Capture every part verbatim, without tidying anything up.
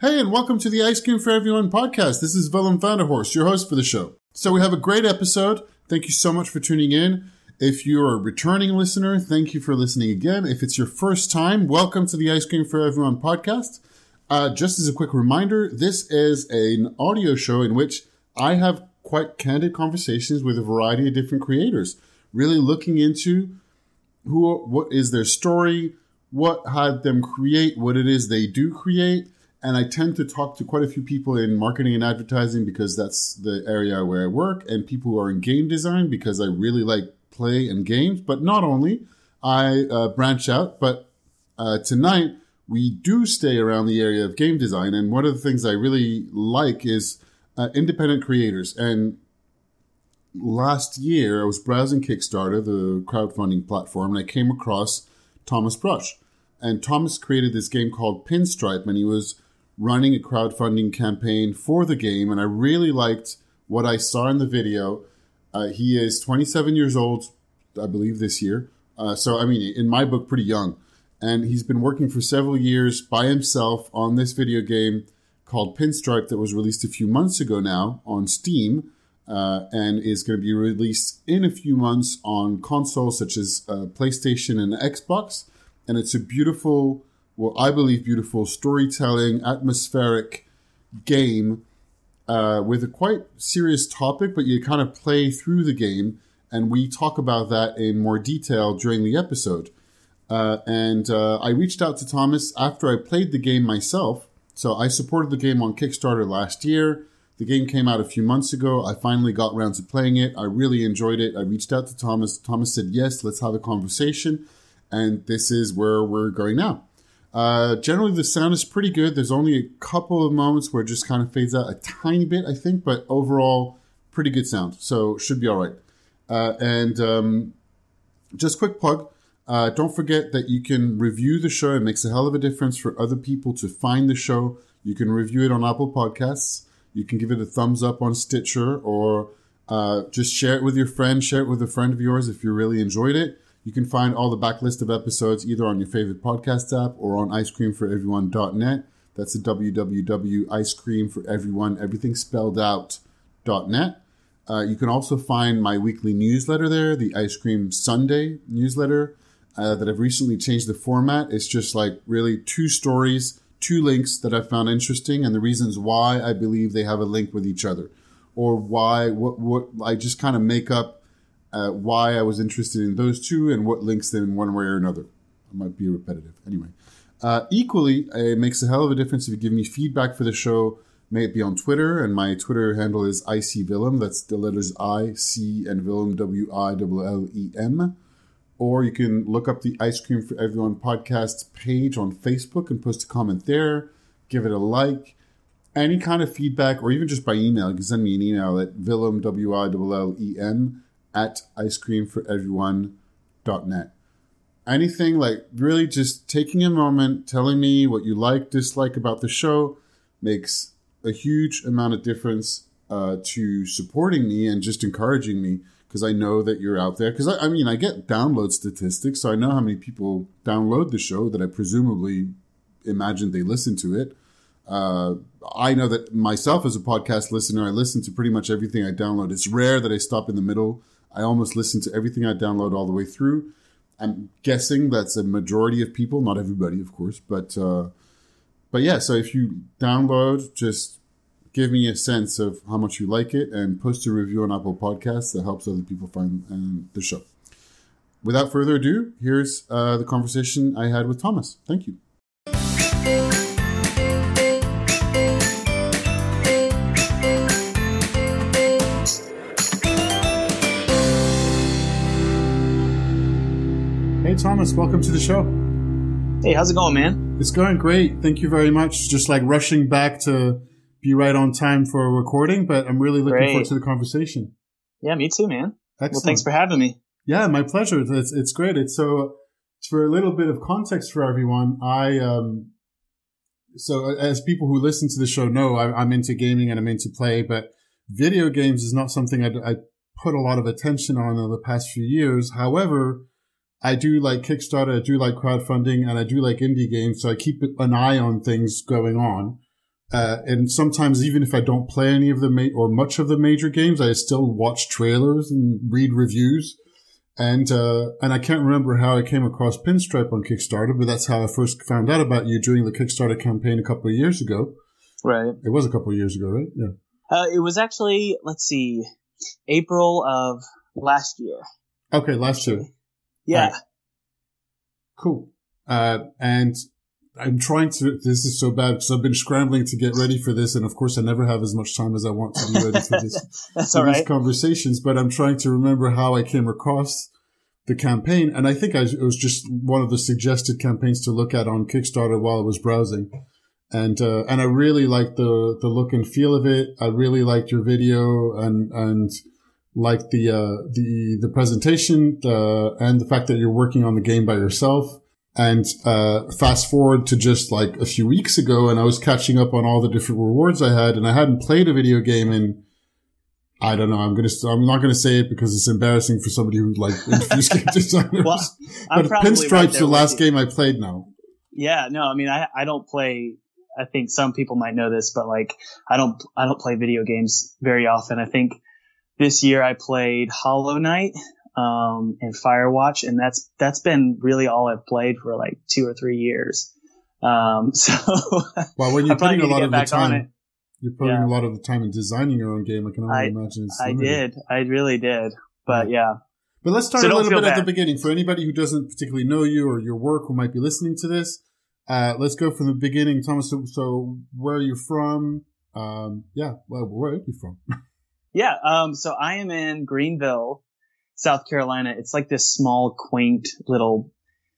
Hey, and welcome to the Ice Cream for Everyone podcast. This is Willem Vanderhorst, your host for the show. So we have a great episode. Thank you so much for tuning in. If you're a returning listener, thank you for listening again. If it's your first time, welcome to the Ice Cream for Everyone podcast. Uh, just as a quick reminder, this is an audio show in which I have quite candid conversations with a variety of different creators, really looking into who, what is their story, what had them create what it is they do create. And I tend to talk to quite a few people in marketing and advertising because that's the area where I work, and people who are in game design because I really like play and games. But not only, I uh, branch out, but uh, tonight we do stay around the area of game design. And one of the things I really like is uh, independent creators. And last year I was browsing Kickstarter, the crowdfunding platform, and I came across Thomas Brush. And Thomas created this game called Pinstripe, and he was running a crowdfunding campaign for the game, and I really liked what I saw in the video. Uh, he is twenty-seven years old, I believe, this year. Uh, so, I mean, in my book, pretty young. And he's been working for several years by himself on this video game called Pinstripe that was released a few months ago now on Steam, uh, and is going to be released in a few months on consoles such as uh, PlayStation and Xbox. And it's a beautiful, well, I believe beautiful storytelling, atmospheric game uh, with a quite serious topic, but you kind of play through the game, and we talk about that in more detail during the episode. Uh, and uh, I reached out to Thomas after I played the game myself. So I supported the game on Kickstarter last year. The game came out a few months ago. I finally got around to playing it. I really enjoyed it. I reached out to Thomas. Thomas said, yes, let's have a conversation. And this is where we're going now. Uh, generally, the sound is pretty good. There's only a couple of moments where it just kind of fades out a tiny bit, I think. But overall, pretty good sound. So should be all right. Uh, and um, just quick plug. Uh, don't forget that you can review the show. It makes a hell of a difference for other people to find the show. You can review it on Apple Podcasts. You can give it a thumbs up on Stitcher, or uh, just share it with your friend. Share it with a friend of yours if you really enjoyed it. You can find all the backlist of episodes either on your favorite podcast app or on ice cream for everyone dot net. That's the w w w dot ice cream for everyone, everything spelled out, dot net. Uh, you can also find my weekly newsletter there, the Ice Cream Sunday newsletter, uh, that I've recently changed the format. It's just like really two stories, two links that I found interesting, and the reasons why I believe they have a link with each other, or why, what, what I just kind of make up Uh, why I was interested in those two and what links them in one way or another. I might be repetitive. Anyway, uh, equally, it makes a hell of a difference if you give me feedback for the show. May it be on Twitter, and my Twitter handle is ICVillem. That's the letters I, C, and Willem, W I L L E M. Or you can look up the Ice Cream for Everyone podcast page on Facebook and post a comment there. Give it a like. Any kind of feedback, or even just by email, you can send me an email at Willem, W I L L E M, at ice cream for everyone dot net. Anything, like really just taking a moment, telling me what you like, dislike about the show makes a huge amount of difference uh, to supporting me and just encouraging me, because I know that you're out there. Because I, I mean, I get download statistics, so I know how many people download the show that I presumably imagine they listen to it. Uh, I know that myself as a podcast listener, I listen to pretty much everything I download. It's rare that I stop in the middle. I almost listen to everything I download all the way through. I'm guessing that's a majority of people, not everybody, of course. But uh, but yeah, so if you download, just give me a sense of how much you like it and post a review on Apple Podcasts. That helps other people find um, the show. Without further ado, here's uh, the conversation I had with Thomas. Thank you. Hey, Thomas, welcome to the show. Hey, how's it going, man? It's going great. Thank you very much. Just like rushing back to be right on time for a recording, but I'm really looking Great. forward to the conversation. Yeah, me too, man. Excellent. Well, thanks for having me. Yeah, my pleasure. It's it's great. It's so for a little bit of context for everyone. I um so as people who listen to the show know, I, I'm into gaming and I'm into play, but video games is not something I, I put a lot of attention on in the past few years. However, I do like Kickstarter, I do like crowdfunding, and I do like indie games, so I keep an eye on things going on. Uh, and sometimes even if I don't play any of the ma- or much of the major games, I still watch trailers and read reviews. And, uh, and I can't remember how I came across Pinstripe on Kickstarter, but that's how I first found out about you during the Kickstarter campaign a couple of years ago. Right. It was a couple of years ago, right? Yeah. Uh, it was actually, let's see, April of last year. Okay, last year. Yeah. Right. Cool. Uh, and I'm trying to, this is so bad because I've been scrambling to get ready for this. And of course, I never have as much time as I want to be ready for this, That's for all these right. conversations, but I'm trying to remember how I came across the campaign. And I think I, it was just one of the suggested campaigns to look at on Kickstarter while I was browsing. And, uh, and I really liked the, the look and feel of it. I really liked your video and, and liked the, uh, the, the presentation, the, and the fact that you're working on the game by yourself. And, uh, fast forward to just like a few weeks ago, and I was catching up on all the different rewards I had, and I hadn't played a video game in, I don't know, I'm gonna, I'm not gonna say it because it's embarrassing for somebody who like interviews game designers. Well, I'm but probably Pinstripe's right there the with last you. game I played now. Yeah, no, I mean, I, I don't play, I think some people might know this, but like, I don't, I don't play video games very often. I think this year I played Hollow Knight, um, and Firewatch, and that's, that's been really all I've played for like two or three years. Um, so. Well, when you're I probably putting a need to lot get of the back on it. time, you're putting Yeah. a lot of the time in designing your own game. I can only I- imagine. It's I limited. did, I really did, but yeah. But let's start So a don't little feel bit at the bad. beginning. For anybody who doesn't particularly know you or your work who might be listening to this, uh, let's go from the beginning. Thomas, so, so where are you from? Um, yeah, well, where are you from? Yeah, um, so I am in Greenville, South Carolina. It's like this small, quaint little,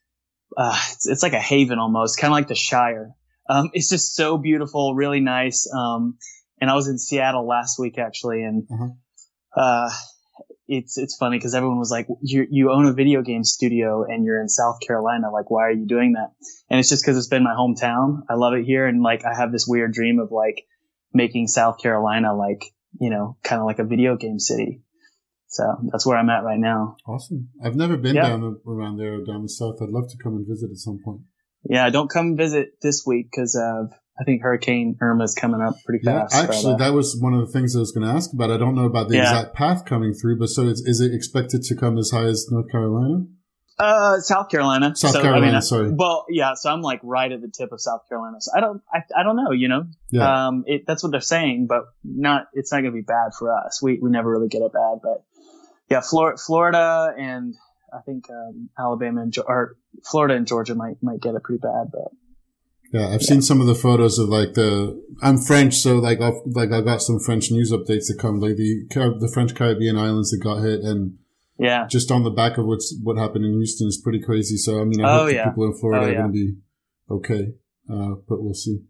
uh, it's, it's like a haven almost, kind of like the Shire. Um, it's just so beautiful, really nice. Um, and I was in Seattle last week actually, and, Uh-huh. uh, it's, it's funny because everyone was like, you, you own a video game studio and you're in South Carolina. Like, why are you doing that? And it's just because it's been my hometown. I love it here. And like, I have this weird dream of like making South Carolina like, you know, kind of like a video game city. So that's where I'm at right now. Awesome. I've never been Yeah. down the, around there, down the south. I'd love to come and visit at some point. Yeah, don't come visit this week because uh, I think Hurricane Irma is coming up pretty Yeah, fast. actually, but, uh, that was one of the things I was going to ask about. I don't know about the Yeah. exact path coming through, but so is, is it expected to come as high as North Carolina? uh, South Carolina. South so, Carolina, I mean, I- sorry. Well, yeah, so I'm like right at the tip of South Carolina. So I don't, I, I don't know, you know. Yeah. Um, it, that's what they're saying, but not. It's not going to be bad for us. We we never really get it bad, but yeah, Flor- Florida and I think um, Alabama and Ge- or Florida and Georgia might might get it pretty bad, but. Yeah, I've seen some of the photos of like the. I'm French, so like I've like I got some French news updates that come like the Car- the French Caribbean islands that got hit, and Yeah. just on the back of what's what happened in Houston is pretty crazy. So I mean, I Oh, hope the yeah. people in Florida Oh, are yeah. going to be okay, uh, but we'll see.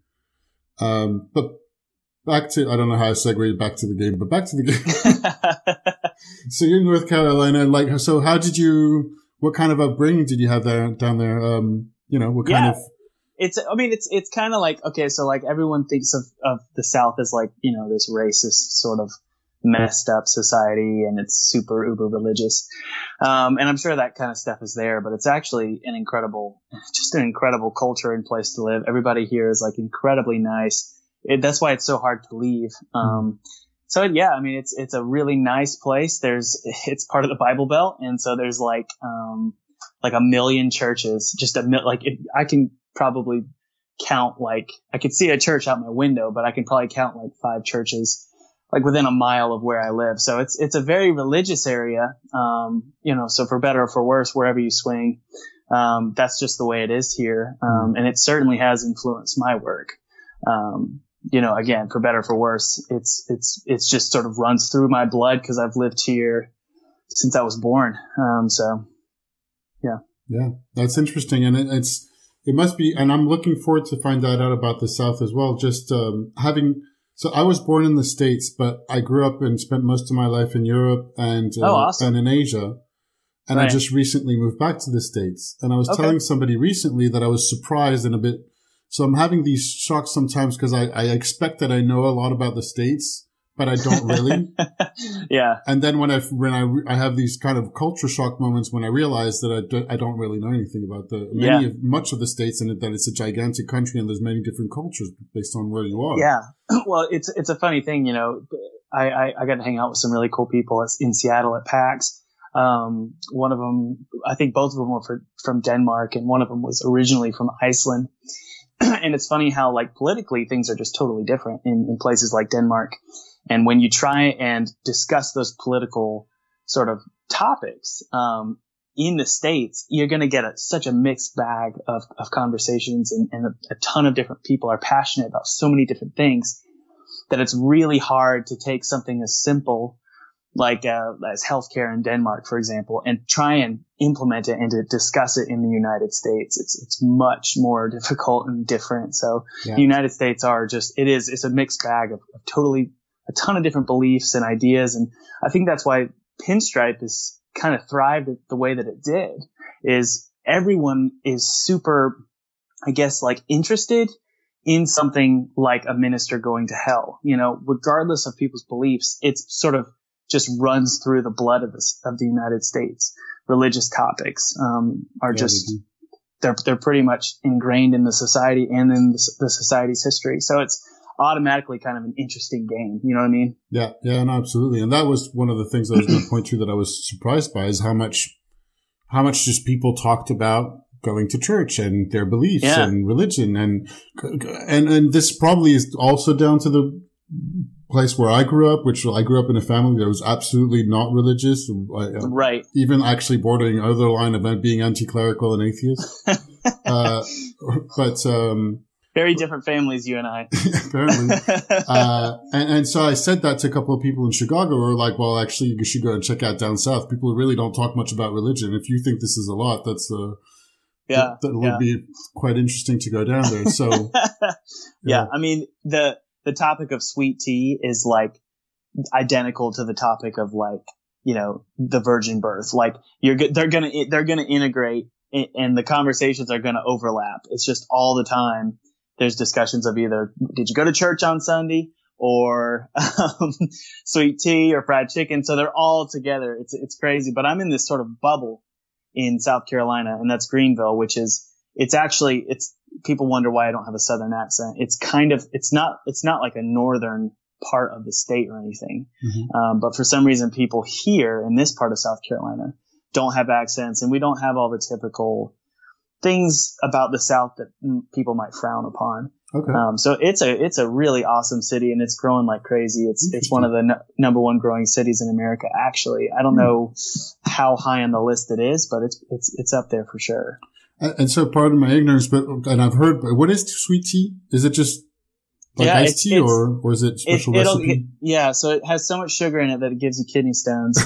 Um, but back to I don't know how I segued back to the game, but back to the game. So you're in North Carolina, like so. How did you? What kind of upbringing did you have there down there? Um, you know, what kind Yeah. of It's, I mean, it's, it's kind of like, okay, so like everyone thinks of, of the South as like, you know, this racist sort of messed up society and it's super uber religious. Um, and I'm sure that kind of stuff is there, but it's actually an incredible, just an incredible culture and place to live. Everybody here is like incredibly nice. It, that's why it's so hard to leave. Um, so yeah, I mean, it's, it's a really nice place. There's, it's part of the Bible Belt. And so there's like, um, like a million churches, just a mil- like if I can probably count like I could see a church out my window, but I can probably count like five churches like within a mile of where I live. So it's it's a very religious area. Um, you know, so for better or for worse, wherever you swing, um, that's just the way it is here. Um, and it certainly has influenced my work. Um, you know, again, for better or for worse, it's it's it's just sort of runs through my blood because I've lived here since I was born. Um, so yeah. Yeah, that's interesting. And it, it's, it must be, and I'm looking forward to find that out about the South as well. Just, um, having, so I was born in the States, but I grew up and spent most of my life in Europe and, uh, Oh, awesome. and in Asia. And I Right. just recently moved back to the States. And I was Okay. telling somebody recently that I was surprised and a bit, so I'm having these shocks sometimes because I, I expect that I know a lot about the States, but I don't really. Yeah. And then when I when I I have these kind of culture shock moments when I realize that I, do, I don't really know anything about the many yeah. of much of the states, and that it's a gigantic country and there's many different cultures based on where you are. Yeah. Well, it's it's a funny thing, you know. I I, I got to hang out with some really cool people in Seattle at PAX. Um, one of them, I think both of them were for, from Denmark, and one of them was originally from Iceland. And it's funny how, like, politically things are just totally different in, in places like Denmark. And when you try and discuss those political sort of topics, um, in the States, you're going to get a, such a mixed bag of, of conversations, and, and a, a ton of different people are passionate about so many different things that it's really hard to take something as simple like uh, as healthcare in Denmark, for example, and try and implement it and to discuss it in the United States. It's it's much more difficult and different. So yeah. The United States are just, it is, it's a mixed bag of, of totally a ton of different beliefs and ideas. And I think that's why Pinstripe is kind of thrived the way that it did, is everyone is super, I guess, like interested in something like a minister going to hell, you know, regardless of people's beliefs. It's sort of just runs through the blood of the, of the United States. Religious topics um, are yeah, just they they're they're pretty much ingrained in the society and in the, the society's history. So it's automatically kind of an interesting game. You know what I mean? Yeah, yeah, no, absolutely. And that was one of the things I was going to point to that I was surprised by, is how much how much just people talked about going to church and their beliefs yeah. and religion, and and and this probably is also down to the place where I grew up, which I grew up in a family that was absolutely not religious, right? Even actually bordering other line about being anti-clerical and atheist. uh, but um, very different families, you and I. Apparently, uh, and, and so I said that to a couple of people in Chicago who were like, "Well, actually, you should go and check out down south. People really don't talk much about religion. If you think this is a lot, that's uh, yeah, that, that would yeah. be quite interesting to go down there." So, yeah. yeah, I mean the. The topic of sweet tea is like identical to the topic of, like, you know, the virgin birth. Like you're, they're gonna, they're gonna integrate, and the conversations are gonna overlap. It's just all the time there's discussions of either, did you go to church on Sunday, or um, sweet tea or fried chicken. So they're all together. It's it's crazy. But I'm in this sort of bubble in South Carolina, and that's Greenville, which is, it's actually, it's, people wonder why I don't have a Southern accent. It's kind of, it's not, it's not like a northern part of the state or anything. Mm-hmm. Um, but for some reason, people here in this part of South Carolina don't have accents, and we don't have all the typical things about the South that people might frown upon. Okay. Um, so it's a, it's a really awesome city, and it's growing like crazy. It's, it's one of the n- number one growing cities in America, actually. I don't mm. know how high on the list it is, but it's, it's, it's up there for sure. And so, pardon my ignorance, but, and I've heard, but what is sweet tea? Is it just like yeah, iced it's, tea, it's, or, or is it special it, recipe? It, yeah, so it has so much sugar in it that it gives you kidney stones.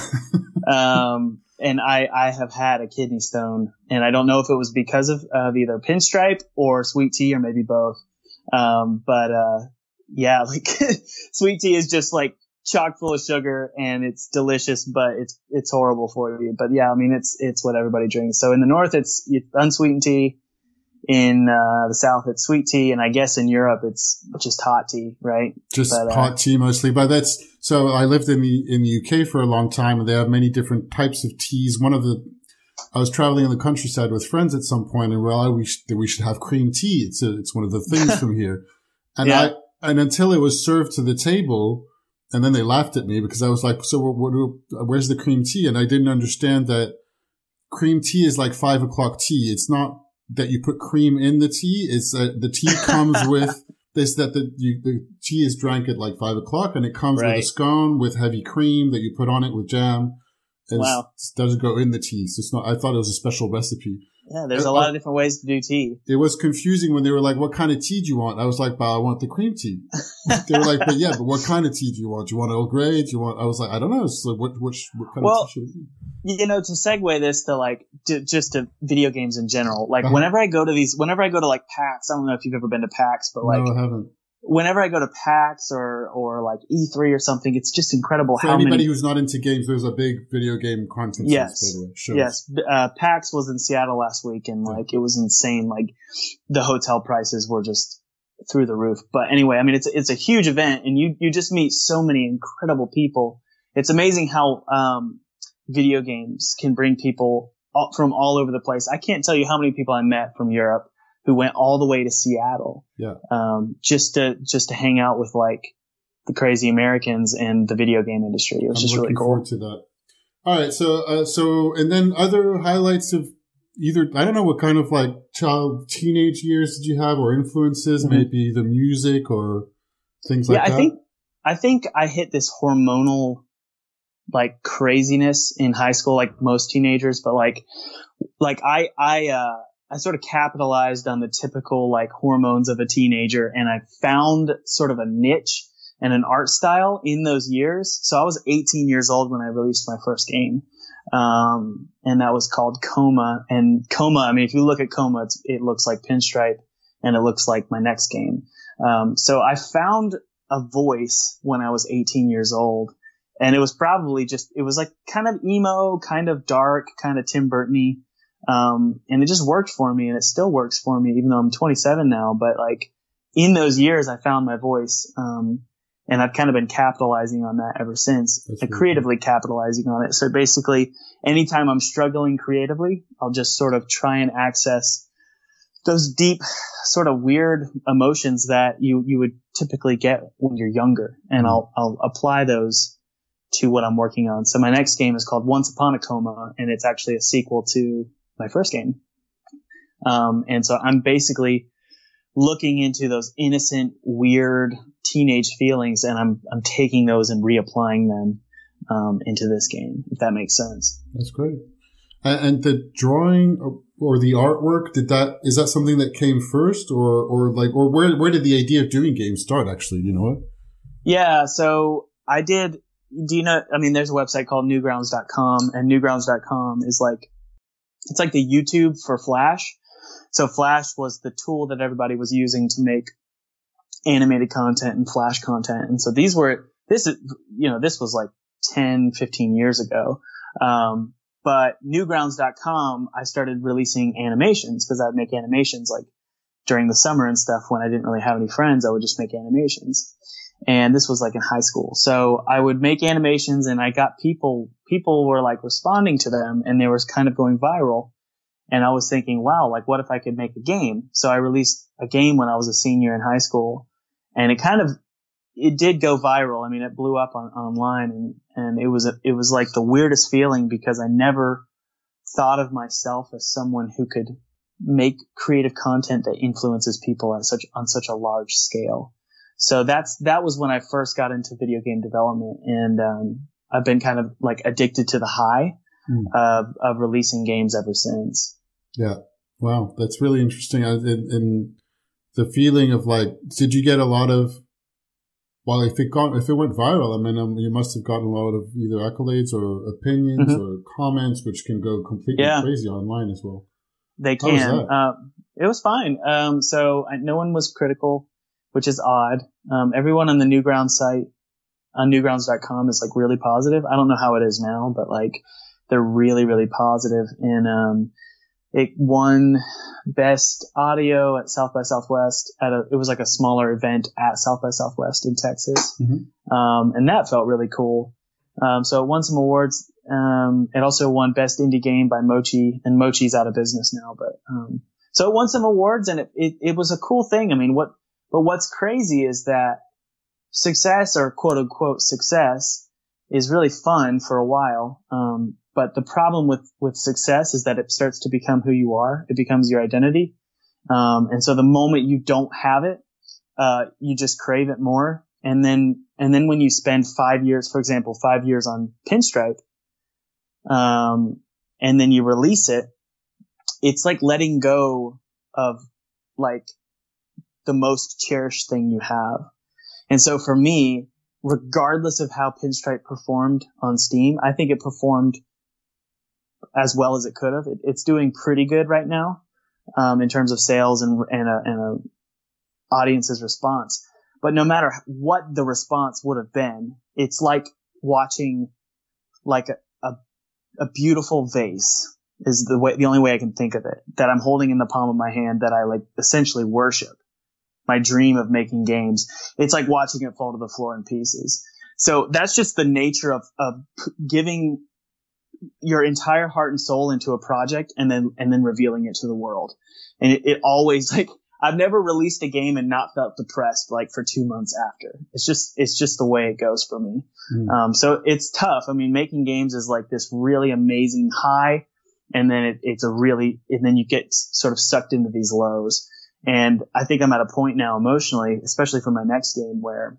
um, and I, I have had a kidney stone, and I don't know if it was because of, of either Pinstripe or sweet tea, or maybe both. Um, but, uh, yeah, like sweet tea is just like chock full of sugar, and it's delicious, but it's it's horrible for you. But yeah, I mean, it's it's what everybody drinks. So in the north, it's unsweetened tea. In uh, the south, it's sweet tea, and I guess in Europe, it's just hot tea, right? Just but, uh, hot tea mostly. But that's so. I lived in the in the U K for a long time, and they have many different types of teas. One of the I was traveling in the countryside with friends at some point, and well, we should, we should have cream tea. It's a, it's one of the things from here, and yeah. I and until it was served to the table. And then they laughed at me because I was like, so what, what, where's the cream tea? And I didn't understand that cream tea is like five o'clock tea. It's not that you put cream in the tea. It's that the tea comes with this, that the, you, the tea is drank at like five o'clock, and it comes right. with a scone with heavy cream that you put on it with jam. And wow. It doesn't go in the tea. So it's not, I thought it was a special recipe. Yeah, there's a lot of different ways to do tea. It was confusing when they were like, what kind of tea do you want? I was like, well, I want the cream tea. They were like, but yeah, but what kind of tea do you want? Do you want Earl Grey? Do you want, I was like, I don't know. It's like, what, what, what kind well, of tea should it be? You know, to segue this to like, to, just to video games in general, like uh-huh. whenever I go to these, whenever I go to like PAX, I don't know if you've ever been to PAX, but like, no, I haven't. Whenever I go to PAX or, or like E three or something, it's just incredible For how anybody many. who's not into games, there's a big video game conference. Yes. By the way. Shows. Yes. Uh, PAX was in Seattle last week, and like, it was insane. Like, the hotel prices were just through the roof. But anyway, I mean, it's it's a huge event, and you you just meet so many incredible people. It's amazing how um, video games can bring people all, from all over the place. I can't tell you how many people I met from Europe who went all the way to Seattle, yeah, um, just to just to hang out with like the crazy Americans in the video game industry. It was I'm just really looking cool. forward to that. All right, so uh, so and then other highlights of either, I don't know what kind of like child teenage years did you have, or influences, mm-hmm. maybe the music or things like yeah, that. I think I think I hit this hormonal like craziness in high school, like most teenagers, but like like I I uh I sort of capitalized on the typical like hormones of a teenager, and I found sort of a niche and an art style in those years. So I was eighteen years old when I released my first game. Um, and that was called Coma. And Coma, I mean, if you look at Coma, it's, it looks like Pinstripe, and it looks like my next game. Um, so I found a voice when I was eighteen years old, and it was probably just, it was like kind of emo, kind of dark, kind of Tim Burton-y. Um, and it just worked for me, and it still works for me, even though I'm twenty-seven now. But like in those years, I found my voice. Um, And I've kind of been capitalizing on that ever since, That's and really creatively cool. capitalizing on it. So basically, anytime I'm struggling creatively, I'll just sort of try and access those deep, sort of weird emotions that you, you would typically get when you're younger. And mm-hmm. I'll, I'll apply those to what I'm working on. So my next game is called Once Upon a Coma, and it's actually a sequel to my first game. Um, and so I'm basically looking into those innocent, weird teenage feelings, and I'm I'm taking those and reapplying them um, into this game, if that makes sense. That's great. And, and the drawing or the artwork, did that is that something that came first, or or like or where where did the idea of doing games start? Actually, you know what? Yeah, so I did. Do you know? I mean, there's a website called Newgrounds dot com, and Newgrounds dot com is like it's like the YouTube for Flash. So Flash was the tool that everybody was using to make animated content and Flash content. And so these were, this is, you know, this was like ten, fifteen years ago. Um, but Newgrounds dot com, I started releasing animations because I'd make animations like during the summer and stuff when I didn't really have any friends. I would just make animations. And this was like in high school. So I would make animations, and I got people, people were like responding to them, and they were kind of going viral. And I was thinking, wow, like what if I could make a game? So I released a game when I was a senior in high school, and it kind of, it did go viral. I mean, it blew up on, online, and, and it was, a, it was like the weirdest feeling, because I never thought of myself as someone who could make creative content that influences people on such, on such a large scale. So that's, that was when I first got into video game development. And, um, I've been kind of like addicted to the high mm. of, of releasing games ever since. Yeah. Wow. That's really interesting. And, and the feeling of like, did you get a lot of, well, if it got, if it went viral, I mean, um, you must have gotten a lot of either accolades or opinions mm-hmm. or comments, which can go completely yeah. crazy online as well. They can. How was that? Uh, it was fine. Um, so I, no one was critical, which is odd. Um, everyone on the Newgrounds site, on Newgrounds dot com, is like really positive. I don't know how it is now, but like they're really, really positive. And, um, it won best audio at South by Southwest at a, it was like a smaller event at South by Southwest in Texas. Mm-hmm. Um, and that felt really cool. Um, so it won some awards. Um, it also won best indie game by Mochi, and Mochi's out of business now, but, um, so it won some awards, and it, it, it was a cool thing. I mean, what, but what's crazy is that success, or quote unquote success, is really fun for a while. Um, but the problem with, with success is that it starts to become who you are. It becomes your identity. Um, and so the moment you don't have it, uh, you just crave it more. And then, and then when you spend five years, for example, five years on Pinstripe, um, and then you release it, it's like letting go of like the most cherished thing you have. And so for me, regardless of how Pinstripe performed on Steam, I think it performed as well as it could have. It, it's doing pretty good right now, um, in terms of sales and, and a, and a audience's response. But no matter what the response would have been, it's like watching like a, a, a beautiful vase is the way, the only way I can think of it, that I'm holding in the palm of my hand, that I like essentially worship. my dream of making games, it's like watching it fall to the floor in pieces. So that's just the nature of, of giving your entire heart and soul into a project and then, and then revealing it to the world. And it, it always, like, I've never released a game and not felt depressed like for two months after. It's just, it's just the way it goes for me. Mm. Um, so it's tough. I mean, making games is like this really amazing high. And then it, it's a really, and then you get sort of sucked into these lows. And I think I'm at a point now emotionally, especially for my next game, where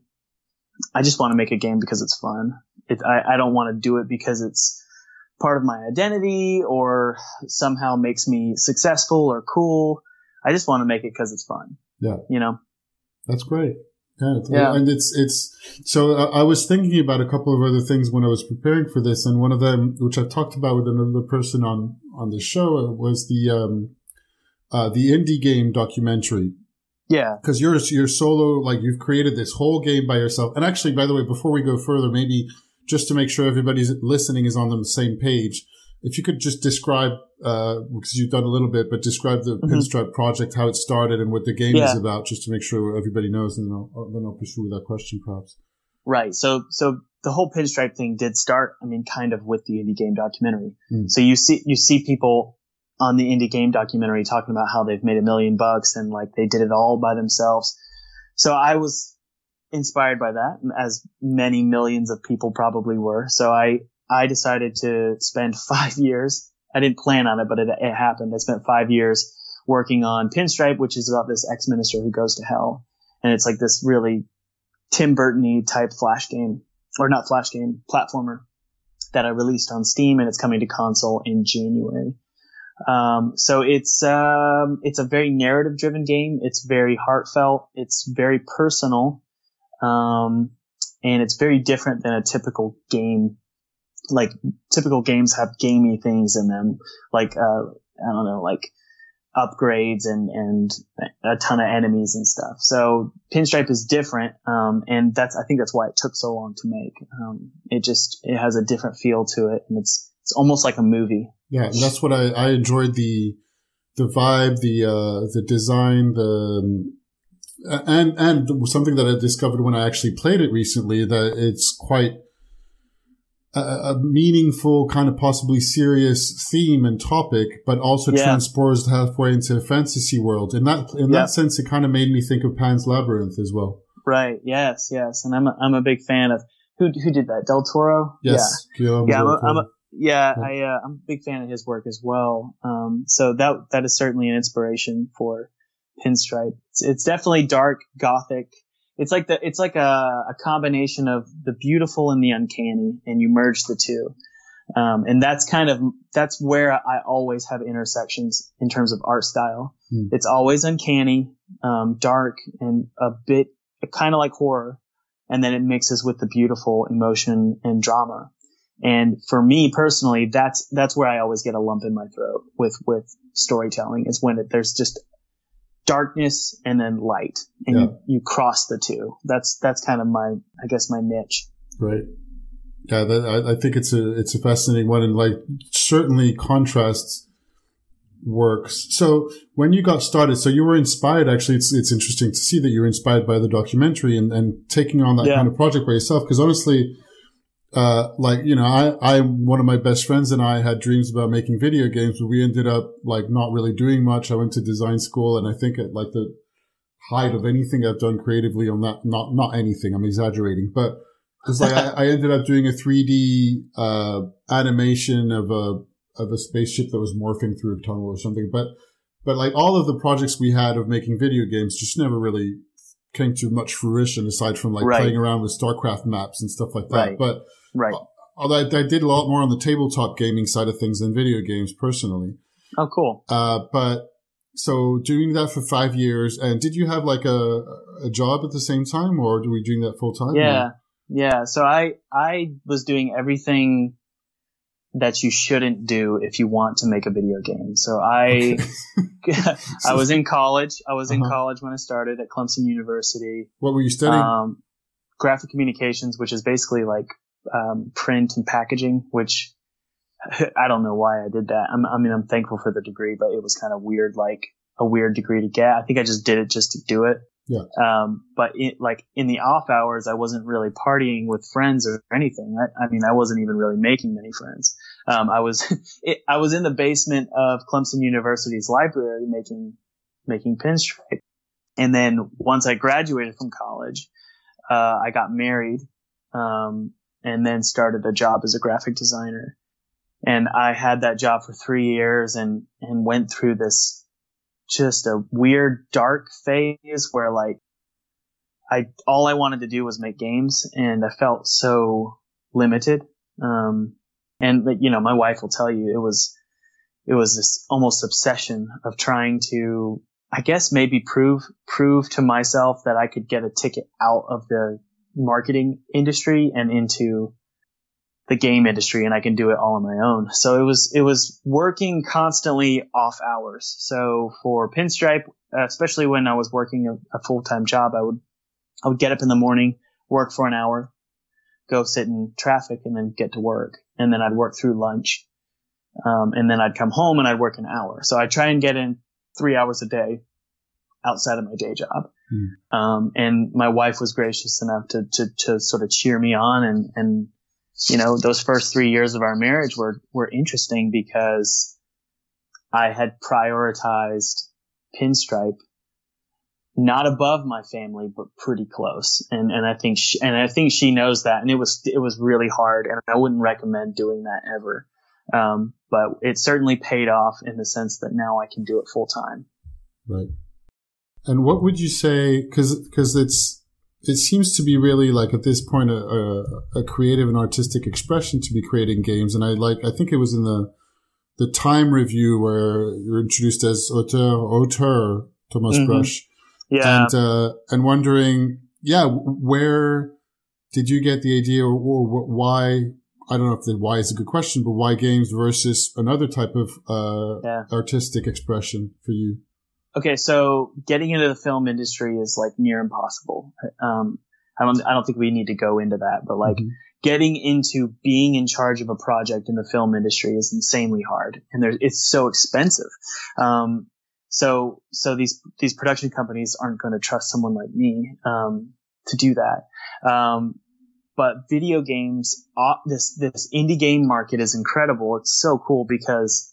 I just want to make a game because it's fun. It, I, I don't want to do it because it's part of my identity or somehow makes me successful or cool. I just want to make it because it's fun. Yeah. You know? That's great. Yeah. yeah. And it's, it's, so I, I was thinking about a couple of other things when I was preparing for this. And one of them, which I've talked about with another person on, on the show, was the, um, uh, the indie game documentary. Yeah. Cause you're, you're solo, like you've created this whole game by yourself. And actually, by the way, before we go further, maybe just to make sure everybody's listening is on the same page, if you could just describe, uh, because you've done a little bit, but describe the mm-hmm. Pinstripe project, how it started and what the game yeah. is about, just to make sure everybody knows, and then I'll, then I'll pursue that question perhaps. Right. So, so the whole Pinstripe thing did start, I mean, kind of with the indie game documentary. Mm. So you see, you see people on the indie game documentary talking about how they've made a million bucks and like they did it all by themselves. So I was inspired by that, as many millions of people probably were. So I, I decided to spend five years. I didn't plan on it, but it, it happened. I spent five years working on Pinstripe, which is about this ex-minister who goes to hell. And it's like this really Tim Burton-y type flash game, or not flash game, platformer that I released on Steam, and it's coming to console in January. Um, so it's, um, it's a very narrative driven game. It's very heartfelt. It's very personal. Um, and it's very different than a typical game. Like typical games have gamey things in them, like, uh, I don't know, like upgrades and, and a ton of enemies and stuff. So Pinstripe is different. Um, and that's, I think that's why it took so long to make. Um, it just, it has a different feel to it, and it's, it's almost like a movie. Yeah. And that's what I, I enjoyed the, the vibe, the, uh, the design, the, um, and, and something that I discovered when I actually played it recently, that it's quite, A, a meaningful, kind of possibly serious theme and topic, but also yeah. transposed halfway into a fantasy world. In that, in yeah. that sense, it kind of made me think of Pan's Labyrinth as well. Right. Yes. Yes. And I'm a, I'm a big fan of who who did that? Del Toro. Yes. Yeah. Yeah. I'm a, I'm a, yeah. yeah. I uh, I'm a big fan of his work as well. Um. So that that is certainly an inspiration for Pinstripe. It's, it's definitely dark, gothic. It's like the, it's like a, a combination of the beautiful and the uncanny, and you merge the two. Um, and that's kind of, that's where I always have intersections in terms of art style. Mm. It's always uncanny, um, dark, and a bit kind of like horror. And then it mixes with the beautiful emotion and drama. And for me personally, that's, that's where I always get a lump in my throat with, with storytelling, is when it, there's just darkness and then light, and yeah. you, you cross the two. That's, that's kind of my, I guess, my niche. Right. Yeah. That, I, I think it's a, it's a fascinating one, and like certainly contrasts works. So when you got started, so you were inspired, actually, it's, it's interesting to see that you were inspired by the documentary and, and taking on that yeah. kind of project by yourself. Cause honestly, Uh, like, you know, I, I, one of my best friends and I had dreams about making video games, but we ended up like not really doing much. I went to design school, and I think at like the height of anything I've done creatively on that, not, not anything, I'm exaggerating, but it's like I, I ended up doing a three D, uh, animation of a, of a spaceship that was morphing through a tunnel or something. But, but like all of the projects we had of making video games just never really came to much fruition, aside from like right. playing around with StarCraft maps and stuff like that. Right. But, Right. Although I, I did a lot more on the tabletop gaming side of things than video games personally. Oh, cool. Uh, but so doing that for five years, and did you have like a, a job at the same time, or were you doing that full time? Yeah. Or? Yeah. So I, I was doing everything that you shouldn't do if you want to make a video game. So I, okay. I was in college. I was in uh-huh. college when I started at Clemson University. What were you studying? Um, graphic communications, which is basically like, um, print and packaging, which I don't know why I did that. I'm, I mean, I'm thankful for the degree, but it was kind of weird, like a weird degree to get. I think I just did it just to do it. Yeah. Um, but it, like in the off hours, I wasn't really partying with friends or anything. I, I mean, I wasn't even really making many friends. Um, I was, it, I was in the basement of Clemson University's library making, making Pinstripe. And then once I graduated from college, uh, I got married, um, and then started a job as a graphic designer. And I had that job for three years and, and went through this just a weird dark phase where like I, all I wanted to do was make games and I felt so limited. Um, and you know, my wife will tell you it was, it was this almost obsession of trying to, I guess maybe prove, prove to myself that I could get a ticket out of the marketing industry and into the game industry, and I can do it all on my own. So it was, it was working constantly off hours. So for Pinstripe, especially when I was working a, a full-time job, I would, I would get up in the morning, work for an hour, go sit in traffic, and then get to work. And then I'd work through lunch. Um, and then I'd come home and I'd work an hour. So I'd try and get in three hours a day outside of my day job. Hmm. Um, and my wife was gracious enough to, to, to sort of cheer me on. And, and, you know, those first three years of our marriage were, were interesting because I had prioritized Pinstripe not above my family, but pretty close. And, and I think, she, and I think she knows that. And it was, it was really hard. And I wouldn't recommend doing that ever. Um, but it certainly paid off in the sense that now I can do it full time. Right. And what would you say, cause, cause it's, it seems to be really like at this point, a, a, a creative and artistic expression to be creating games. And I like, I think it was in the, the Time review where you're introduced as auteur, auteur, Thomas mm-hmm. Brush. Yeah. And, uh, and wondering, yeah, where did you get the idea or, or why, I don't know if the why is a good question, but why games versus another type of, uh, yeah. artistic expression for you? Okay, so getting into the film industry is like near impossible. Um, I don't, I don't think we need to go into that, but like mm-hmm. getting into being in charge of a project in the film industry is insanely hard, and there, it's so expensive. Um, so, so these, these production companies aren't going to trust someone like me, um, to do that. Um, but video games, uh, this, this indie game market is incredible. It's so cool because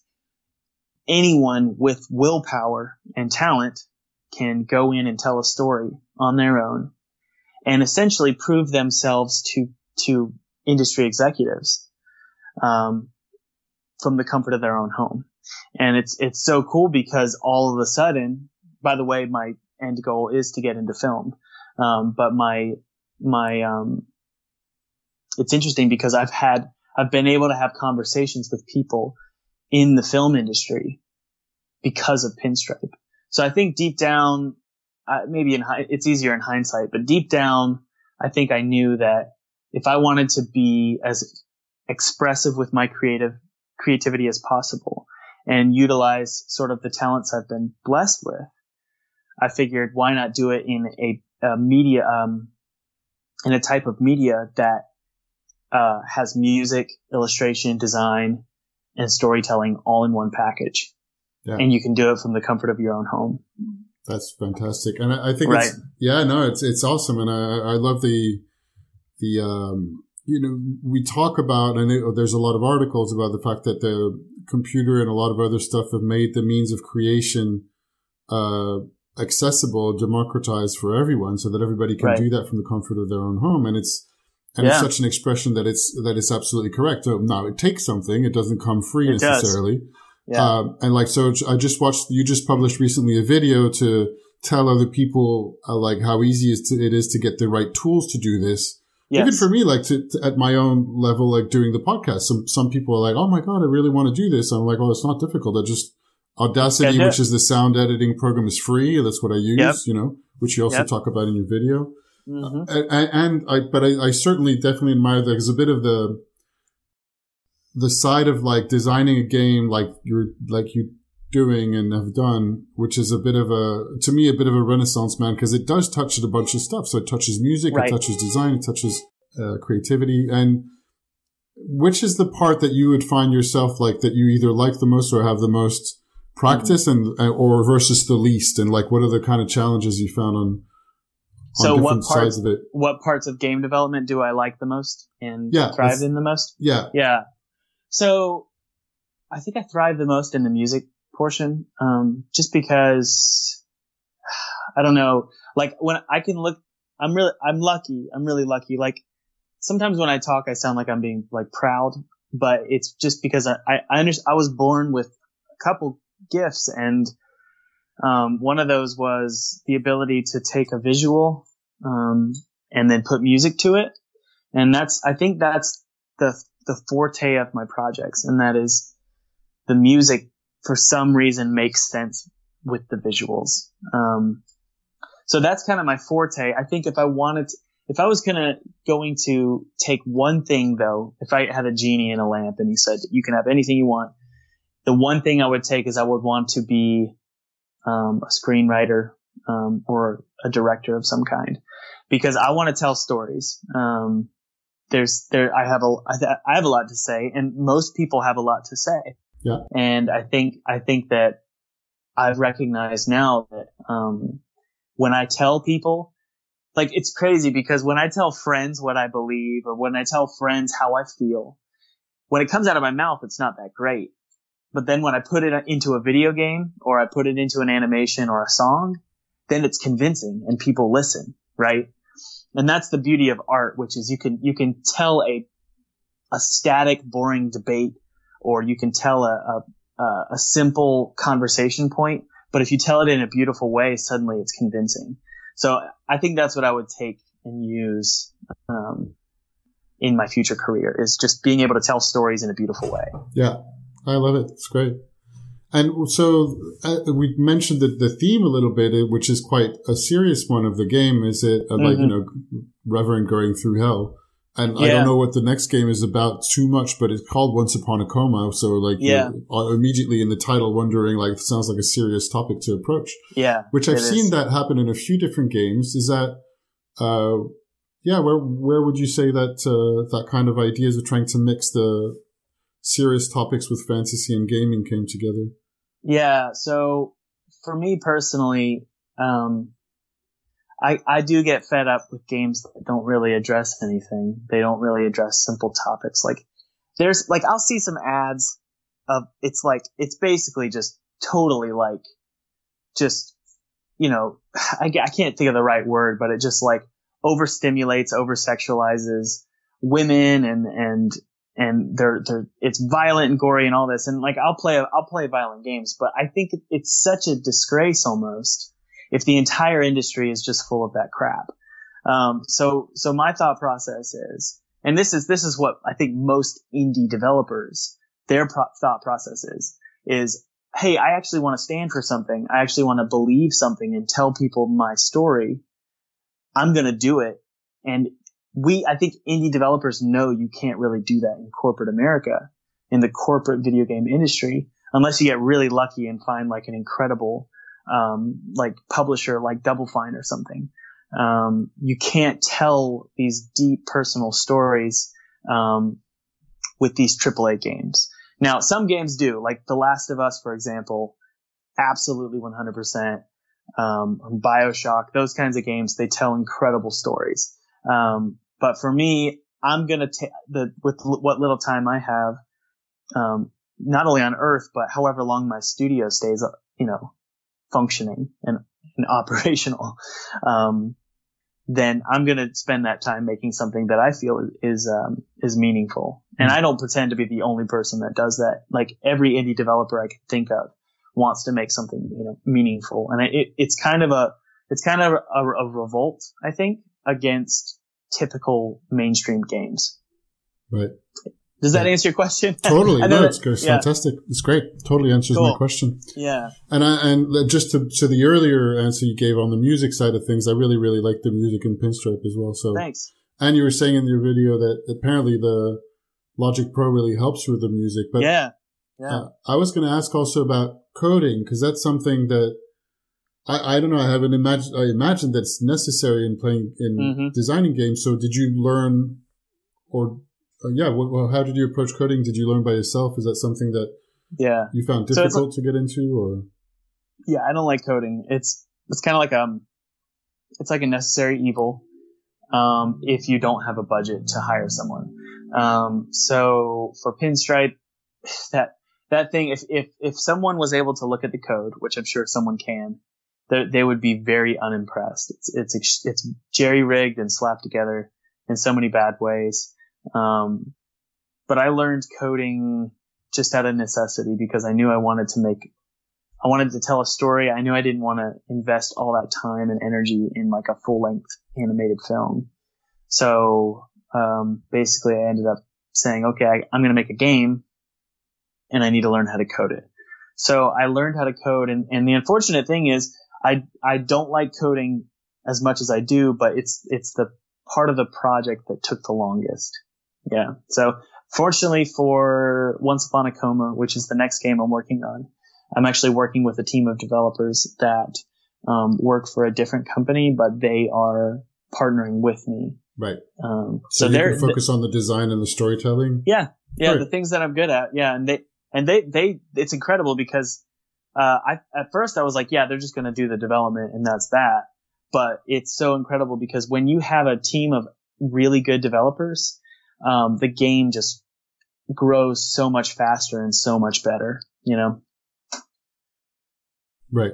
anyone with willpower and talent can go in and tell a story on their own and essentially prove themselves to, to industry executives, um, from the comfort of their own home. And it's, it's so cool because all of a sudden, by the way, my end goal is to get into film. Um, but my, my, um, it's interesting because I've had, I've been able to have conversations with people in the film industry because of Pinstripe. So I think deep down, uh, maybe in it's easier in hindsight, but deep down, I think I knew that if I wanted to be as expressive with my creative creativity as possible and utilize sort of the talents I've been blessed with, I figured why not do it in a, a media, um, in a type of media that uh, has music, illustration, design, and storytelling all in one package. Yeah. And you can do it from the comfort of your own home. That's fantastic. And I, I think right. it's, yeah, no, it's, it's awesome. And I, I love the, the, um, you know, we talk about, and there's a lot of articles about the fact that the computer and a lot of other stuff have made the means of creation, uh, accessible, democratized for everyone so that everybody can right. do that from the comfort of their own home. And it's, and yeah. it's such an expression that it's, that it's absolutely correct. So now it takes something. It doesn't come free it necessarily. Does. Yeah. Um, and like, so I just watched, you just published recently a video to tell other people, uh, like how easy it is to get the right tools to do this. Yes. Even for me, like to, to, at my own level, like doing the podcast, some, some people are like, oh my God, I really want to do this. I'm like, oh, it's not difficult. I just, Audacity, which is the sound editing program, is free. That's what I use, yep. you know, which you also yep. talk about in your video. Mm-hmm. Uh, and, and I, but I, I certainly definitely admire that because a bit of the, the side of like designing a game like you're, like you doing and have done, which is a bit of a, to me, a bit of a renaissance, man, because it does touch a bunch of stuff. So it touches music, right. it touches design, it touches uh, creativity. And which is the part that you would find yourself like that you either like the most or have the most practice mm-hmm. and, or versus the least? And like, what are the kind of challenges you found on, So different what parts, sides of it. What parts of game development do I like the most and yeah, thrive in the most? Yeah. Yeah. So I think I thrive the most in the music portion, um, just because I don't know, like when I can look, I'm really, I'm lucky. I'm really lucky. Like sometimes when I talk, I sound like I'm being like proud, but it's just because I, I, I understand I was born with a couple gifts, and Um, one of those was the ability to take a visual, um, and then put music to it. And that's, I think that's the, the forte of my projects. And that is the music for some reason makes sense with the visuals. Um, so that's kind of my forte. I think if I wanted to, if I was gonna, going to take one thing though, if I had a genie in a lamp and he said, you can have anything you want, the one thing I would take is I would want to be Um, a screenwriter, um, or a director of some kind, because I want to tell stories. Um, there's, there, I have a, I have a lot to say, and most people have a lot to say. Yeah. And I think, I think that I've recognized now that, um, when I tell people, like, it's crazy because when I tell friends what I believe, or when I tell friends how I feel, when it comes out of my mouth, it's not that great. But then when I put it into a video game, or I put it into an animation or a song, then it's convincing and people listen, right? And that's the beauty of art, which is you can, you can tell a, a static, boring debate, or you can tell a, a, a simple conversation point. But if you tell it in a beautiful way, suddenly it's convincing. So I think that's what I would take and use, um, in my future career, is just being able to tell stories in a beautiful way. Yeah. I love it. It's great. And so uh, we mentioned the, the theme a little bit, which is quite a serious one of the game. Is it uh, like, mm-hmm. you know, Reverend going through hell? And yeah. I don't know what the next game is about too much, but it's called Once Upon a Coma. So like, yeah. you're immediately in the title wondering, like, it sounds like a serious topic to approach. Yeah. Which I've seen is. that happen in a few different games. Is that, uh, yeah, where, where would you say that, uh, that kind of ideas of trying to mix the serious topics with fantasy and gaming came together? Yeah. So for me personally, um, I, I do get fed up with games that don't really address anything. They don't really address simple topics. Like there's like, I'll see some ads of, it's like, it's basically just totally like, just, you know, I, I can't think of the right word, but it just like overstimulates, oversexualizes women, and, and, and they're, they're, it's violent and gory and all this. And like, I'll play, I'll play violent games, but I think it's such a disgrace almost if the entire industry is just full of that crap. Um, so, so my thought process is, and this is, this is what I think most indie developers, their pro- thought process is, is, hey, I actually want to stand for something. I actually want to believe something and tell people my story. I'm going to do it. And we, I think indie developers know you can't really do that in corporate America, in the corporate video game industry, unless you get really lucky and find like an incredible, um, like publisher like Double Fine or something. Um, you can't tell these deep personal stories, um, with these triple A games. Now, some games do, like The Last of Us, for example, absolutely one hundred percent. Um, BioShock, those kinds of games, they tell incredible stories. Um, But for me, I'm going to take the, with l- what little time I have, um, not only on Earth, but however long my studio stays, uh, you know, functioning and, and operational, um, then I'm going to spend that time making something that I feel is, um, is meaningful. And I don't pretend to be the only person that does that. Like every indie developer I can think of wants to make something, you know, meaningful. And it, it's kind of a, it's kind of a, a revolt, I think, against typical mainstream games. Right. Does that yeah. answer your question? Totally. No, that, it's, it's yeah. fantastic. It's great. Totally answers cool. my question. Yeah. And I, and just to, to the earlier answer you gave on the music side of things, I really, really like the music in Pinstripe as well. So thanks. And you were saying in your video that apparently the Logic Pro really helps with the music. But yeah. Yeah. Uh, I was going to ask also about coding, because that's something that I, I don't know. I haven't imagined. I imagine that's necessary in playing in mm-hmm. designing games. So, did you learn, or uh, yeah? Well, how did you approach coding? Did you learn by yourself? Is that something that yeah you found difficult so like, to get into, or? Yeah, I don't like coding. It's it's kind of like um, it's like a necessary evil um, if you don't have a budget to hire someone. Um, so for Pinstripe, that that thing, if if if someone was able to look at the code, which I'm sure someone can, they, they would be very unimpressed. It's it's it's jerry rigged and slapped together in so many bad ways. Um, but I learned coding just out of necessity because I knew I wanted to make, I wanted to tell a story. I knew I didn't want to invest all that time and energy in like a full length animated film. So, um, basically I ended up saying, okay, I, I'm going to make a game and I need to learn how to code it. So I learned how to code. And, and the unfortunate thing is I, I don't like coding as much as I do, but it's, it's the part of the project that took the longest. Yeah. So fortunately for Once Upon a Coma, which is the next game I'm working on, I'm actually working with a team of developers that um, work for a different company, but they are partnering with me. Right. Um, so, so you they're can focus th- on the design and the storytelling. Yeah. Yeah. Right. The things that I'm good at. Yeah. And they, and they, they, it's incredible because, uh, I, at first I was like, yeah, they're just going to do the development and that's that. But it's so incredible because when you have a team of really good developers, um, the game just grows so much faster and so much better, you know? Right.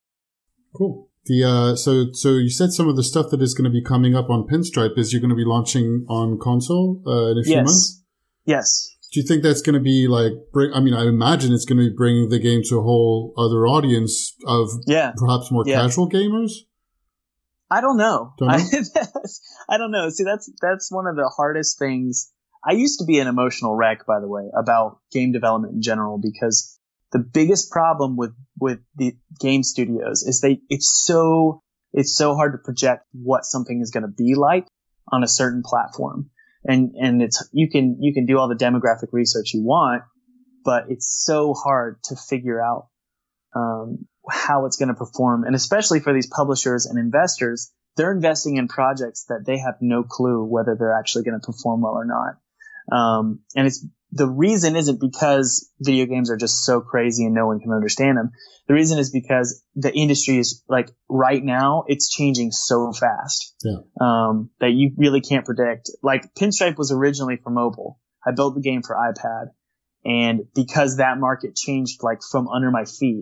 Cool. The, uh, so, so you said some of the stuff that is going to be coming up on Pinstripe is you're going to be launching on console, uh, in a few yes. months? Yes. Do you think that's going to be like, bring, I mean, I imagine it's going to be bringing the game to a whole other audience of yeah. perhaps more yeah. casual gamers? I don't know. Don't know? I, I don't know. See, that's, that's one of the hardest things. I used to be an emotional wreck, by the way, about game development in general, because the biggest problem with, with the game studios is they, it's so, it's so hard to project what something is going to be like on a certain platform. And, and it's, you can, you can do all the demographic research you want, but it's so hard to figure out, um, how it's going to perform. And especially for these publishers and investors, they're investing in projects that they have no clue whether they're actually going to perform well or not. Um, and it's, the reason isn't because video games are just so crazy and no one can understand them. The reason is because the industry is like right now it's changing so fast, yeah. um, that you really can't predict. Like Pinstripe was originally for mobile. I built the game for iPad, and because that market changed like from under my feet,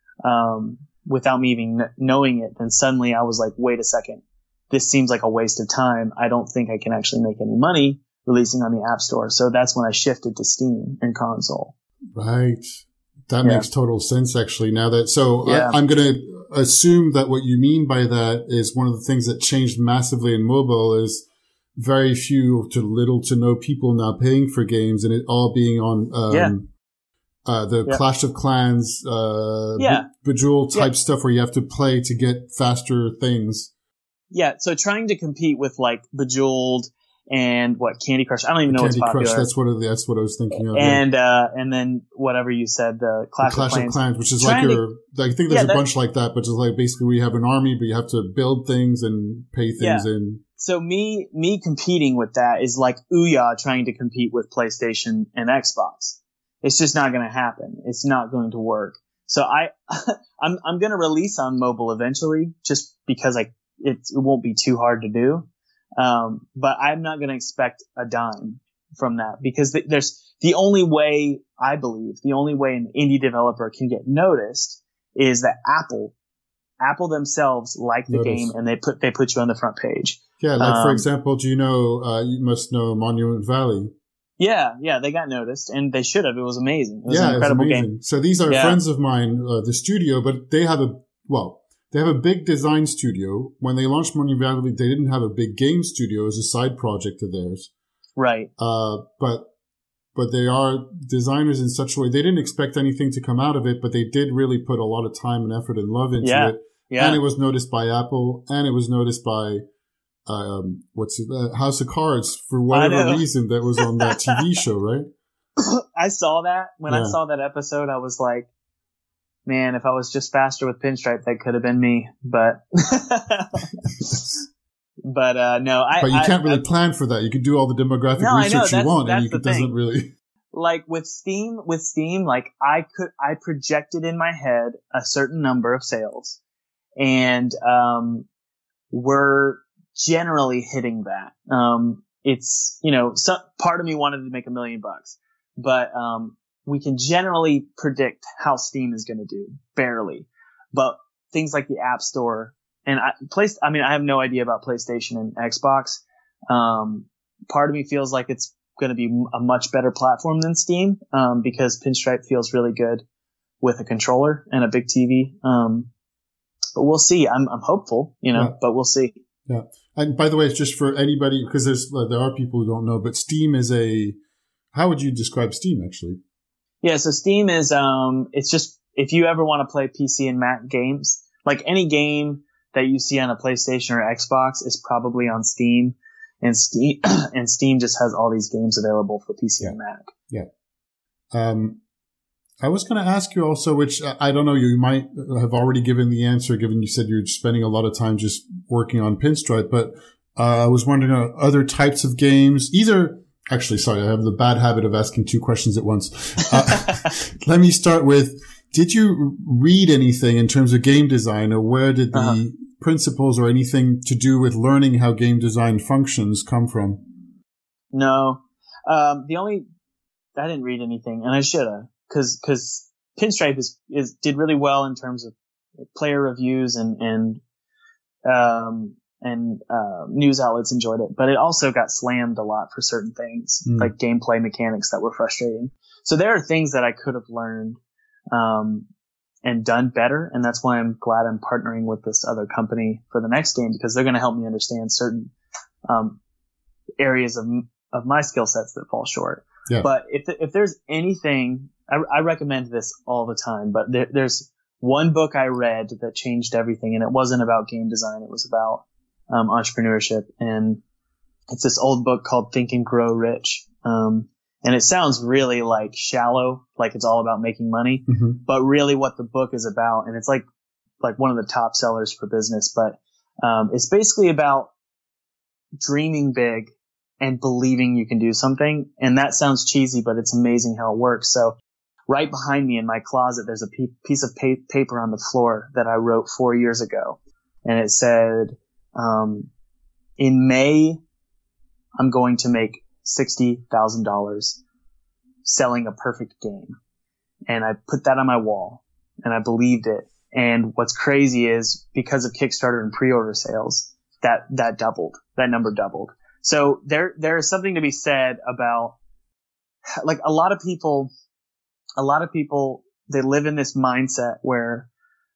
um, without me even kn- knowing it, then suddenly I was like, wait a second, this seems like a waste of time. I don't think I can actually make any money releasing on the App Store. So that's when I shifted to Steam and console. Right. That yeah. makes total sense, actually. Now that, so yeah. I, I'm going to assume that what you mean by that is one of the things that changed massively in mobile is very few to little to no people now paying for games, and it all being on, um, yeah. uh, the yeah. Clash of Clans, uh, yeah. Bejeweled type yeah. stuff where you have to play to get faster things. Yeah. So trying to compete with like Bejeweled and what Candy Crush. I don't even know Candy what's popular. Crush, that's what it, that's what I was thinking of. And yeah. uh, and then whatever you said, the Clash, the Clash of, Clans. of Clans, which is Trying like your. to, I think there's yeah, a that, bunch like that, but it's like basically we have an army, but you have to build things and pay things yeah. in. So me me competing with that is like Ouya trying to compete with PlayStation and Xbox. It's just not going to happen. It's not going to work. So I I'm I'm going to release on mobile eventually, just because I it, it won't be too hard to do. Um, but I'm not going to expect a dime from that, because th- there's the only way, I believe, the only way an indie developer can get noticed is that Apple, Apple themselves like the Notice. game, and they put, they put you on the front page. Yeah. Like, um, for example, do you know, uh, you must know Monument Valley. Yeah. Yeah. They got noticed, and they should have. It was amazing. It was yeah, an incredible it's amazing. game. So these are yeah. friends of mine, uh, the studio, but they have a, well, they have a big design studio. When they launched Monument Valley, they didn't have a big game studio as a side project of theirs. Right. Uh, but, but they are designers in such a way. They didn't expect anything to come out of it, but they did really put a lot of time and effort and love into yeah. it. Yeah. And it was noticed by Apple, and it was noticed by, um, what's it, uh, House of Cards, for whatever reason that was on that T V show, right? I saw that. When yeah. I saw that episode, I was like, man, if I was just faster with Pinstripe, that could have been me. But, but, uh, no, I, but you I, can't really I, plan for that. You can do all the demographic no, research you want, and the it doesn't thing. really. Like with Steam, with Steam, like I could, I projected in my head a certain number of sales. And, um, we're generally hitting that. Um, it's, you know, some part of me wanted to make a million bucks, but, um, we can generally predict how Steam is going to do, barely. But things like the App Store and I placed, I mean, I have no idea about PlayStation and Xbox. Um, part of me feels like it's going to be a much better platform than Steam, um, because Pinstripe feels really good with a controller and a big T V. Um, but we'll see. I'm, I'm hopeful, you know, yeah. but we'll see. Yeah. And by the way, it's just for anybody, because there's, there are people who don't know, but Steam is a, how would you describe Steam actually? Yeah. So Steam is, um, it's just, if you ever want to play P C and Mac games, like any game that you see on a PlayStation or Xbox is probably on Steam, and Steam, and Steam just has all these games available for P C yeah. and Mac. Yeah. Um, I was going to ask you also, which I don't know, you might have already given the answer, given you said you're spending a lot of time just working on Pinstripe, but uh, I was wondering uh, other types of games, either, actually, sorry, I have the bad habit of asking two questions at once. Uh, let me start with, did you read anything in terms of game design, or where did the uh-huh. principles or anything to do with learning how game design functions come from? No. Um, the only, I didn't read anything, and I should have. Cause, cause Pinstripe is, is, did really well in terms of player reviews and, and, um, and, uh, news outlets enjoyed it, but it also got slammed a lot for certain things, mm. like gameplay mechanics that were frustrating. So there are things that I could have learned, um, and done better. And that's why I'm glad I'm partnering with this other company for the next game, because they're going to help me understand certain, um, areas of, of my skill sets that fall short. Yeah. But if, if there's anything, I, I recommend this all the time, but there, there's one book I read that changed everything, and it wasn't about game design. It was about um, entrepreneurship, and it's this old book called Think and Grow Rich. Um, and it sounds really like shallow, like it's all about making money, mm-hmm. but really what the book is about, and it's like like one of the top sellers for business, but um, it's basically about dreaming big and believing you can do something. And that sounds cheesy, but it's amazing how it works. So right behind me in my closet, there's a piece of pa- paper on the floor that I wrote four years ago. And it said, um, in May, I'm going to make sixty thousand dollars selling a perfect game. And I put that on my wall, and I believed it. And what's crazy is, because of Kickstarter and pre-order sales, that, that doubled, that number doubled. So there, there is something to be said about, like, a lot of people, a lot of people, they live in this mindset where,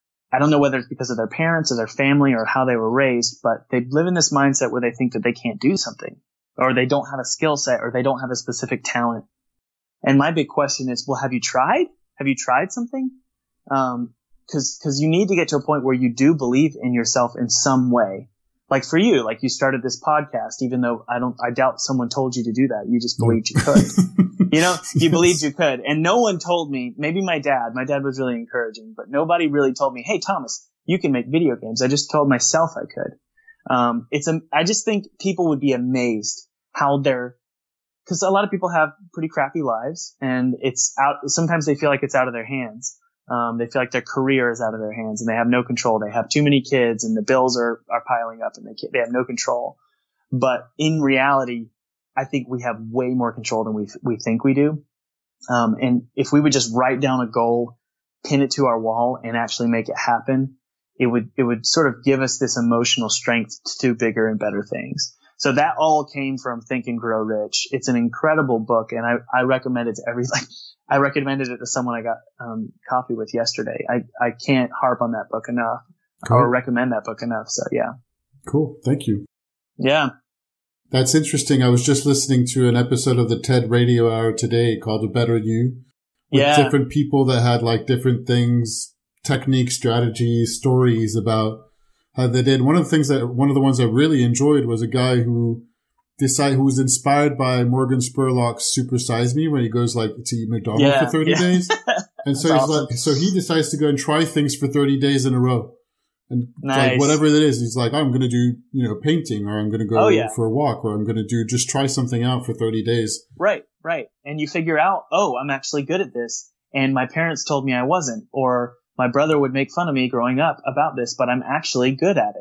I don't know whether it's because of their parents or their family or how they were raised, but they live in this mindset where they think that they can't do something, or they don't have a skill set, or they don't have a specific talent. And my big question is, well, have you tried? Have you tried something? Um, cause, cause you need to get to a point where you do believe in yourself in some way. Like for you, like you started this podcast, even though I don't, I doubt someone told you to do that. You just believed you could, you know, you yes. believed you could. And no one told me, maybe my dad, my dad was really encouraging, but nobody really told me, hey, Thomas, you can make video games. I just told myself I could. Um, it's a, I just think people would be amazed how they're, cause a lot of people have pretty crappy lives, and it's out, sometimes they feel like it's out of their hands. Um, they feel like their career is out of their hands, and they have no control. They have too many kids, and the bills are, are piling up, and they can't, they have no control. But in reality, I think we have way more control than we, we think we do. Um, and if we would just write down a goal, pin it to our wall, and actually make it happen, it would, it would sort of give us this emotional strength to do bigger and better things. So that all came from Think and Grow Rich. It's an incredible book, and I, I recommend it to every, like, I recommended it to someone I got um, coffee with yesterday. I, I can't harp on that book enough, cool. or recommend that book enough. So yeah. Cool. Thank you. Yeah. That's interesting. I was just listening to an episode of the TED Radio Hour today called A Better You, with yeah. different people that had like different things, techniques, strategies, stories about how they did. One of the things that, one of the ones I really enjoyed was a guy who Decide who was inspired by Morgan Spurlock's Super Size Me, when he goes like to eat McDonald's yeah, for thirty yeah. days, and so he's awesome. like, so he decides to go and try things for thirty days in a row, and nice. like whatever it is, he's like, I'm going to do you know painting, or I'm going to go oh, yeah. for a walk, or I'm going to do just try something out for thirty days. Right, right, and you figure out, oh, I'm actually good at this, and my parents told me I wasn't, or my brother would make fun of me growing up about this, but I'm actually good at it.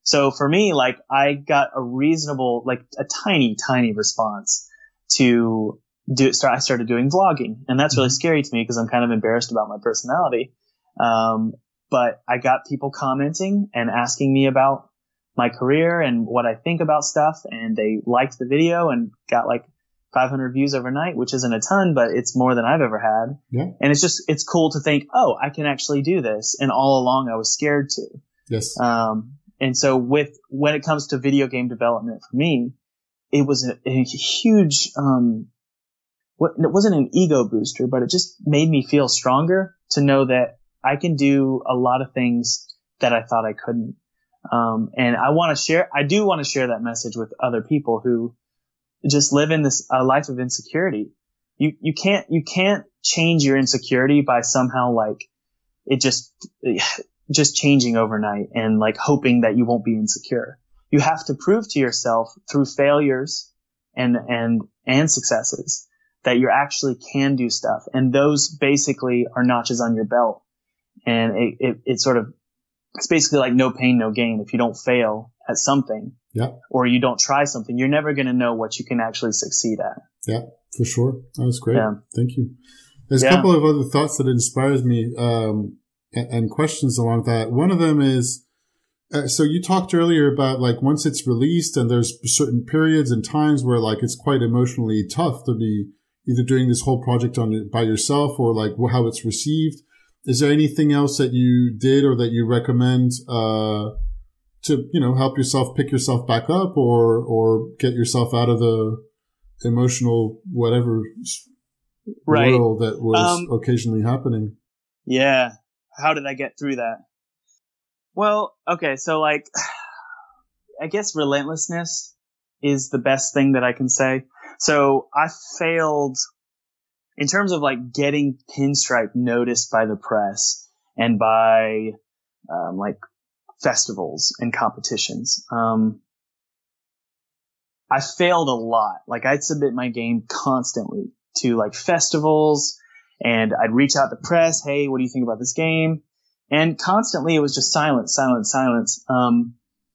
So for me, like I got a reasonable, like a tiny, tiny response to do start. I started doing vlogging, and that's really scary to me because I'm kind of embarrassed about my personality. Um, but I got people commenting and asking me about my career and what I think about stuff, and they liked the video and got like five hundred views overnight, which isn't a ton, but it's more than I've ever had. Yeah. And it's just, it's cool to think, oh, I can actually do this. And all along I was scared to. Yes. Um, and so with, when it comes to video game development for me, it was a, a huge, um, what, it wasn't an ego booster, but it just made me feel stronger to know that I can do a lot of things that I thought I couldn't. Um, and I want to share, I do want to share that message with other people who just live in this uh, life of insecurity. You, you can't, you can't change your insecurity by somehow like it just, just changing overnight and like hoping that you won't be insecure. You have to prove to yourself through failures and, and, and successes that you actually can do stuff. And those basically are notches on your belt. And it, it, it sort of, it's basically like no pain, no gain. If you don't fail at something, yeah, or you don't try something, you're never going to know what you can actually succeed at. Yeah, for sure. That was great. Yeah. Thank you. There's yeah. a couple of other thoughts that inspires me, um, and, and questions along that. One of them is, uh, so you talked earlier about like once it's released and there's certain periods and times where like it's quite emotionally tough to be either doing this whole project on your, by yourself or like how it's received. Is there anything else that you did or that you recommend, uh, to, you know, help yourself pick yourself back up or, or get yourself out of the emotional whatever right. world that was um, occasionally happening? Yeah. How did I get through that? Well, okay. So like, I guess relentlessness is the best thing that I can say. So I failed in terms of like getting Pinstripe noticed by the press and by, um, like festivals and competitions. Um, I failed a lot. Like I'd submit my game constantly to like festivals and I'd reach out to press. Hey, what do you think about this game? And constantly it was just silence, silence, silence. Um,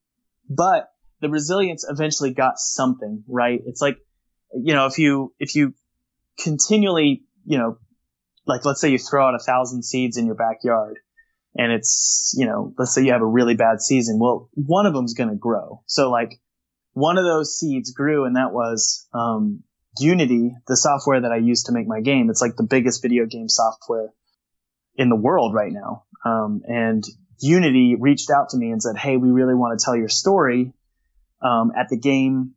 but the resilience eventually got something, right? It's like, you know, if you, if you continually, you know, like let's say you throw out a thousand seeds in your backyard and it's, you know, let's say you have a really bad season. Well, one of them's going to grow. So like one of those seeds grew and that was, um, Unity, the software that I use to make my game. It's like the biggest video game software in the world right now. Um, and Unity reached out to me and said, hey, we really want to tell your story, um, at the game,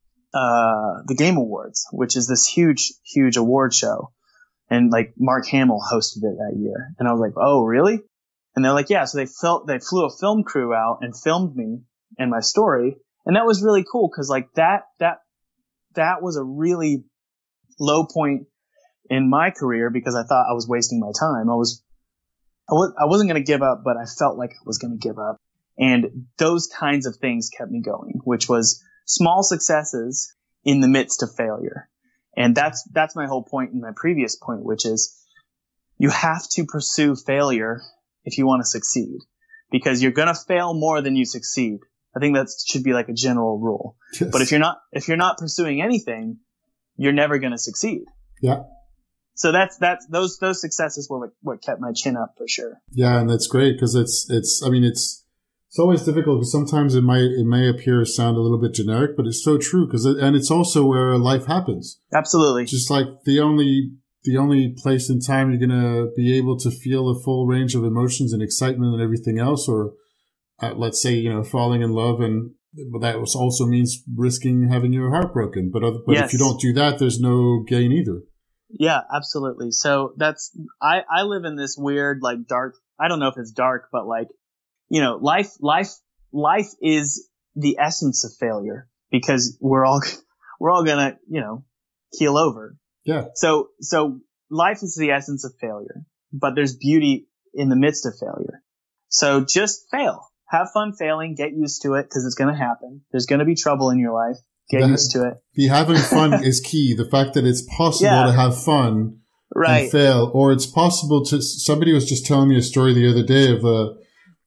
uh, the Game Awards, which is this huge, huge award show. And like Mark Hamill hosted it that year. And I was like, oh, really? And they're like, yeah. So they felt, they flew a film crew out and filmed me and my story. And that was really cool. Cause like that, that, that was a really low point in my career because I thought I was wasting my time. I was, I, was, I wasn't going to give up, but I felt like I was going to give up. And those kinds of things kept me going, which was small successes in the midst of failure. And that's, that's my whole point in my previous point, which is you have to pursue failure if you want to succeed because you're going to fail more than you succeed. I think that should be like a general rule. Yes. But if you're not, if you're not pursuing anything, you're never going to succeed. Yeah. So that's, that's, those, those successes were what, what kept my chin up for sure. Yeah. And that's great because it's, it's, I mean, it's, it's always difficult because sometimes it might, it may appear sound a little bit generic, but it's so true because, it, and it's also where life happens. Absolutely. Just like the only, the only place in time you're going to be able to feel a full range of emotions and excitement and everything else, or uh, let's say, you know, falling in love and, but that also means risking having your heart broken. But other, but yes. If you don't do that, there's no gain either. Yeah, absolutely. So that's, I, I live in this weird, like dark, I don't know if it's dark, but like, you know, life, life, life is the essence of failure because we're all, we're all gonna, you know, keel over. Yeah. So, so life is the essence of failure, but there's beauty in the midst of failure. So just fail. Have fun failing, get used to it because it's going to happen. There's going to be trouble in your life. Get that, used to it. The having fun is key. The fact that it's possible yeah. to have fun right. and fail, or it's possible to, somebody was just telling me a story the other day of a,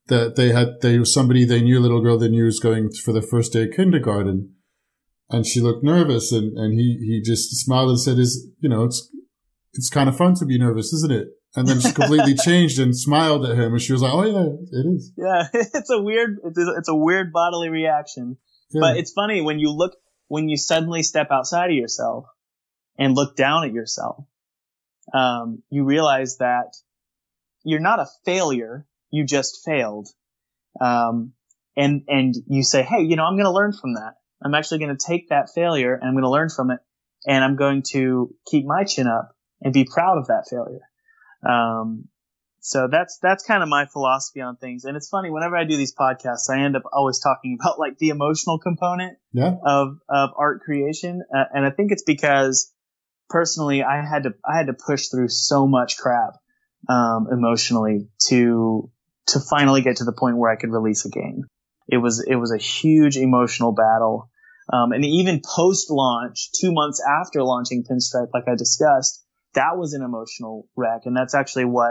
that they had, they was somebody they knew, a little girl they knew was going for the first day of kindergarten. And she looked nervous, and, and he, he just smiled and said, is, you know, it's, it's kind of fun to be nervous, isn't it? And then she completely changed and smiled at him, and she was like, oh yeah, it is. Yeah. It's a weird, it's a, it's a weird bodily reaction, yeah. But it's funny when you look, when you suddenly step outside of yourself and look down at yourself, um, you realize that you're not a failure. You just failed. Um, and, and you say, hey, you know, I'm going to learn from that. I'm actually going to take that failure and I'm going to learn from it. And I'm going to keep my chin up and be proud of that failure. Um, so that's, that's kind of my philosophy on things. And it's funny, whenever I do these podcasts, I end up always talking about like the emotional component yeah. of, of art creation. Uh, and I think it's because personally, I had to, I had to push through so much crap, um, emotionally to, to finally get to the point where I could release a game. It was, it was a huge emotional battle. Um, and even post launch, two months after launching Pinstripe, like I discussed, that was an emotional wreck. And that's actually what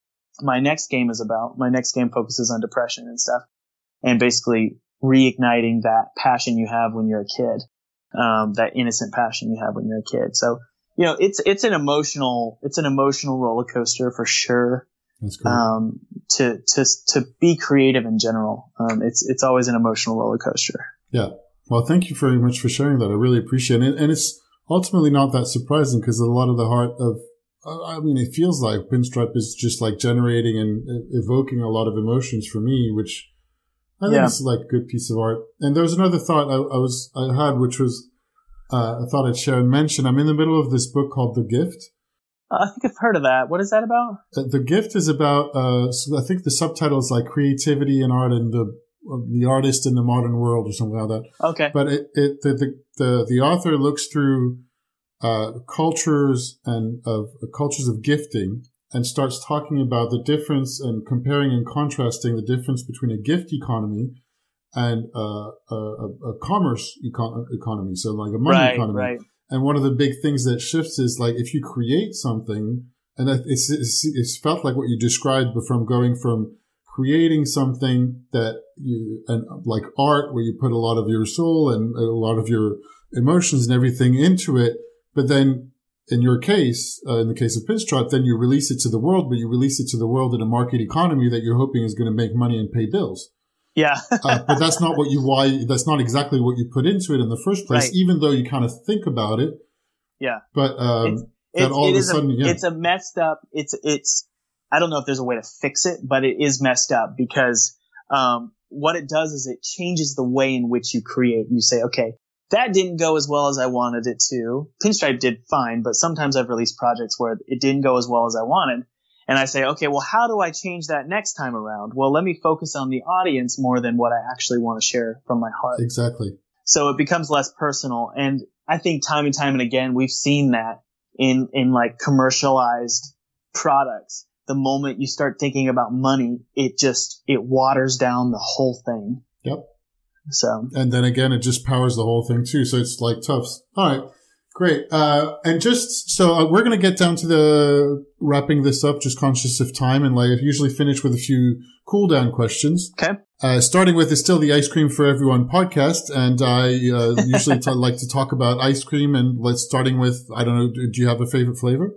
my next game is about. My next game focuses on depression and stuff, and basically reigniting that passion you have when you're a kid, um, that innocent passion you have when you're a kid. So, you know, it's, it's an emotional, it's an emotional roller coaster for sure. That's great. Um, to, to, to be creative in general. Um, it's, it's always an emotional roller coaster. Yeah. Well, thank you very much for sharing that. I really appreciate it. And it's ultimately not that surprising because a lot of the heart of, I mean, it feels like Pinstripe is just like generating and evoking a lot of emotions for me, which I think yeah. is like a good piece of art. And there was another thought I, I was, I had, which was, uh, I thought I'd share and mention. I'm in the middle of this book called The Gift. Uh, I think I've heard of that. What is that about? Uh, the Gift is about, uh, so I think the subtitle is like creativity and art and the, the artist in the modern world or something like that. Okay. But it, it, the, the, the, the author looks through, uh, cultures and of uh, cultures of gifting and starts talking about the difference and comparing and contrasting the difference between a gift economy and, uh, a, a, a commerce econ- economy. So like a money right, economy. Right. And one of the big things that shifts is like if you create something, and it's, it's, it's felt like what you described from going from creating something that you, and like art where you put a lot of your soul and a lot of your emotions and everything into it. But then in your case, uh, in the case of Pinstripe, then you release it to the world, but you release it to the world in a market economy that you're hoping is going to make money and pay bills. Yeah. uh, but that's not what you, why, that's not exactly what you put into it in the first place, right. even though you kind of think about it. Yeah. But, um, it's, that it's, all it of a is sudden, a, yeah. it's a messed up, it's, it's, I don't know if there's a way to fix it, but it is messed up because, um, what it does is it changes the way in which you create. You say, okay, that didn't go as well as I wanted it to. Pinstripe did fine, but sometimes I've released projects where it didn't go as well as I wanted. And I say, okay, well, how do I change that next time around? Well, let me focus on the audience more than what I actually want to share from my heart. Exactly. So it becomes less personal. And I think time and time and again, we've seen that in, in like commercialized products. The moment you start thinking about money, it just, it waters down the whole thing. Yep. So. And then again, it just powers the whole thing too. So it's like tough. All right. Great. Uh, and just, so uh, we're going to get down to the wrapping this up, just conscious of time. And like I usually finish with a few cool down questions. Okay. Uh, starting with is still the Ice Cream for Everyone podcast. And I, uh, usually t- like to talk about ice cream and let's starting with, I don't know, do, do you have a favorite flavor?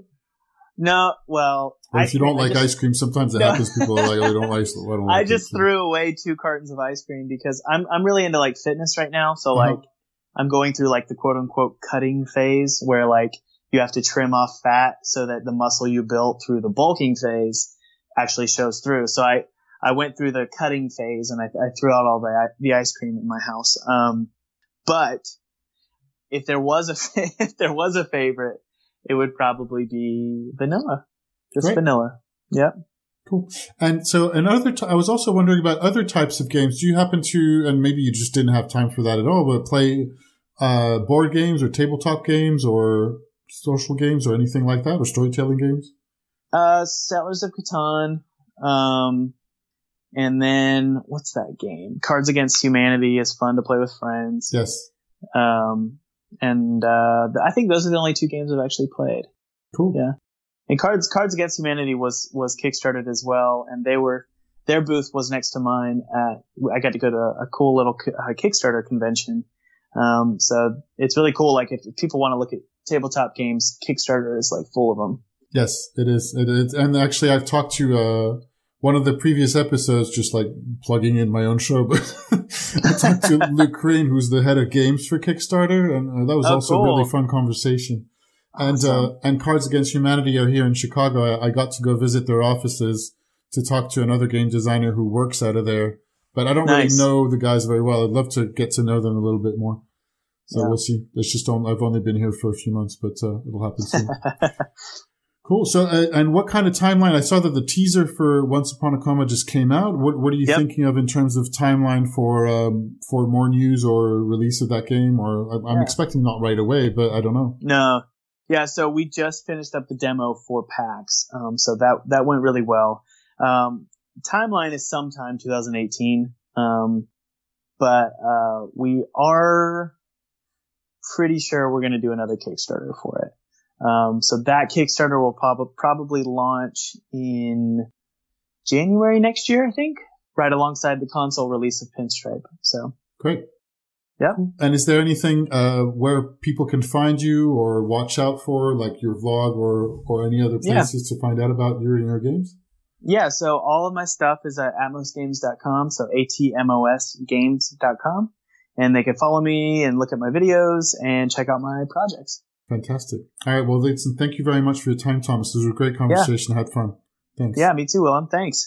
No, well, or if you don't like just, ice cream, sometimes it no. happens. People are like, oh, they don't like, I don't like I just threw away two cartons of ice cream because I'm, I'm really into like fitness right now. So uh-huh. like, I'm going through like the quote unquote cutting phase where like you have to trim off fat so that the muscle you built through the bulking phase actually shows through. So I, I went through the cutting phase and I, I threw out all the, the ice cream in my house. Um, but if there was a, if there was a favorite, it would probably be vanilla, just Great. vanilla. Yep. Cool. And so another, t- I was also wondering about other types of games. Do you happen to, and maybe you just didn't have time for that at all, but play, uh, board games or tabletop games or social games or anything like that or storytelling games? Uh, Settlers of Catan. Um, and then what's that game? Cards Against Humanity is fun to play with friends. Yes. Um, and, uh, I think those are the only two games I've actually played. Cool. Yeah. And Cards, Cards Against Humanity was, was kickstarted as well. And they were, their booth was next to mine. At, I got to go to a cool little uh, Kickstarter convention. Um, so it's really cool. Like if, if people want to look at tabletop games, Kickstarter is like full of them. Yes, it is. It is. And actually, I've talked to uh, one of the previous episodes, just like plugging in my own show, but I talked to Luke Crane, who's the head of games for Kickstarter, and uh, that was oh, also cool. a really fun conversation. Awesome. And uh, and Cards Against Humanity are here in Chicago. I, I got to go visit their offices to talk to another game designer who works out of there. But I don't nice. really know the guys very well. I'd love to get to know them a little bit more. So yeah. we'll see. It's just only, I've only been here for a few months, but uh, it'll happen soon. Cool. So, uh, and what kind of timeline? I saw that the teaser for Once Upon a Coma just came out. What What are you yep. thinking of in terms of timeline for um, for more news or release of that game? Or I'm yeah. expecting not right away, but I don't know. No. Yeah. So we just finished up the demo for PAX. Um, so that that went really well. Um, timeline is sometime two thousand eighteen. Um, but uh, we are pretty sure we're going to do another Kickstarter for it. Um, so that Kickstarter will prob- probably launch in January next year, I think, right alongside the console release of Pinstripe. So great. Yeah. And is there anything uh, where people can find you or watch out for, like your vlog or or any other places yeah. to find out about you and your games? Yeah. So all of my stuff is at atmos games dot com. So A T M O S games dot com. And they can follow me and look at my videos and check out my projects. Fantastic. All right. Well, listen, thank you very much for your time, Thomas. This was a great conversation. Yeah. I had fun. Thanks. Yeah, me too, Willem. Thanks.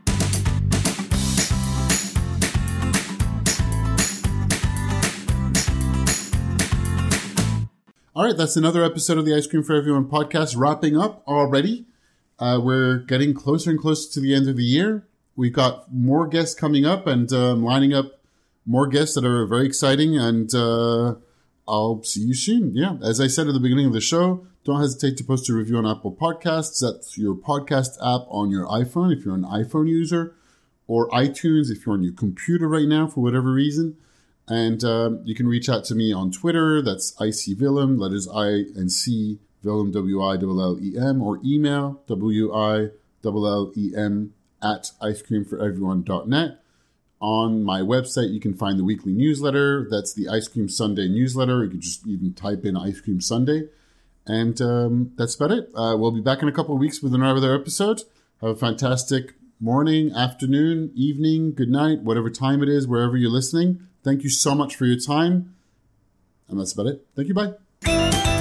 All right. That's another episode of the Ice Cream for Everyone podcast wrapping up already. Uh, we're getting closer and closer to the end of the year. We've got more guests coming up and um, lining up more guests that are very exciting, and uh I'll see you soon. Yeah. As I said at the beginning of the show, don't hesitate to post a review on Apple Podcasts. That's your podcast app on your iPhone if you're an iPhone user, or iTunes if you're on your computer right now for whatever reason. And um, you can reach out to me on Twitter. That's ICWillem, letters I and C, Willem, W I L L E M, or email W I L L E M at ice cream for everyone dot net. On my website, you can find the weekly newsletter. That's the Ice Cream Sunday newsletter. You can just even type in Ice Cream Sunday. And um, that's about it. Uh, we'll be back in a couple of weeks with another episode. Have a fantastic morning, afternoon, evening, good night, whatever time it is, wherever you're listening. Thank you so much for your time. And that's about it. Thank you. Bye.